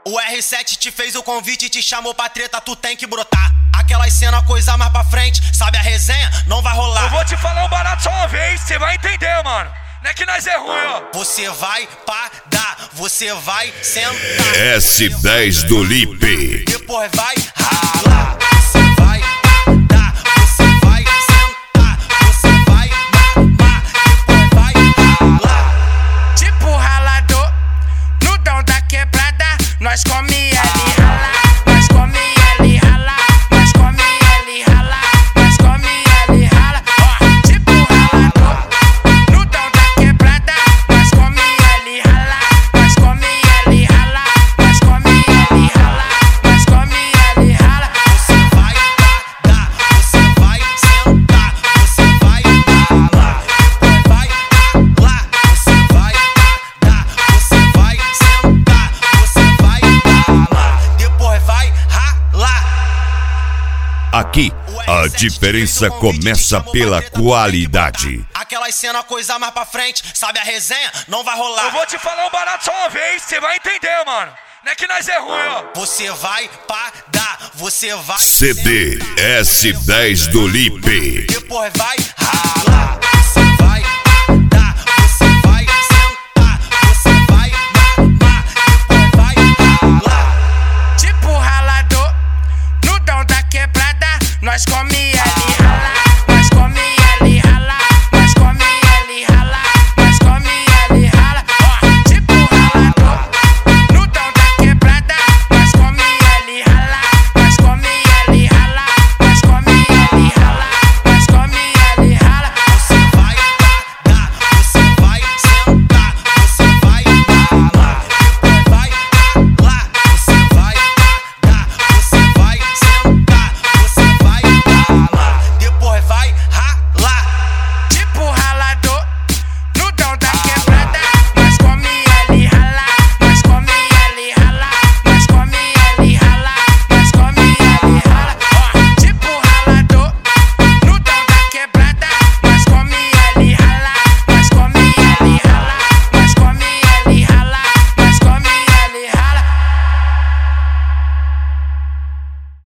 O R7 te fez o convite, te chamou pra treta, tu tem que brotar. Aquelas cena, coisa mais pra frente, sabe a resenha? Não vai rolar. Eu vou te falar um barato só uma vez, cê vai entender, mano. Não é que nós é ruim, ó. Você vai pagar, você vai sentar. S10 do Lipe. Depois vai ralar. Você vai pagar, você vai sentar. Você vai mamar, depois vai ralar. Tipo ralador, no dão da quebrada, nós come ele rala, nós come ele rala, nós come ele rala, nós come ele rala. Ó, tipo ralador, no dão da quebrada, nós come ele rala, nós come ele rala, nós come ele rala, nós come ele rala. Você vai pagar, você vai sentar, você vai ralar. Depois vai ralar. Você vai pagar, você vai sentar, você vai ralar. Depois vai ralar. Aqui, a diferença começa pela qualidade. Aquelas cena, coisa mais pra frente, sabe a resenha? Não vai rolar. Eu vou te falar um barato só uma vez, cê vai entender, mano. Não é que nós é ruim, ó. Você vai pagar, você vai CD S10 do Lipe. depois vai ralar.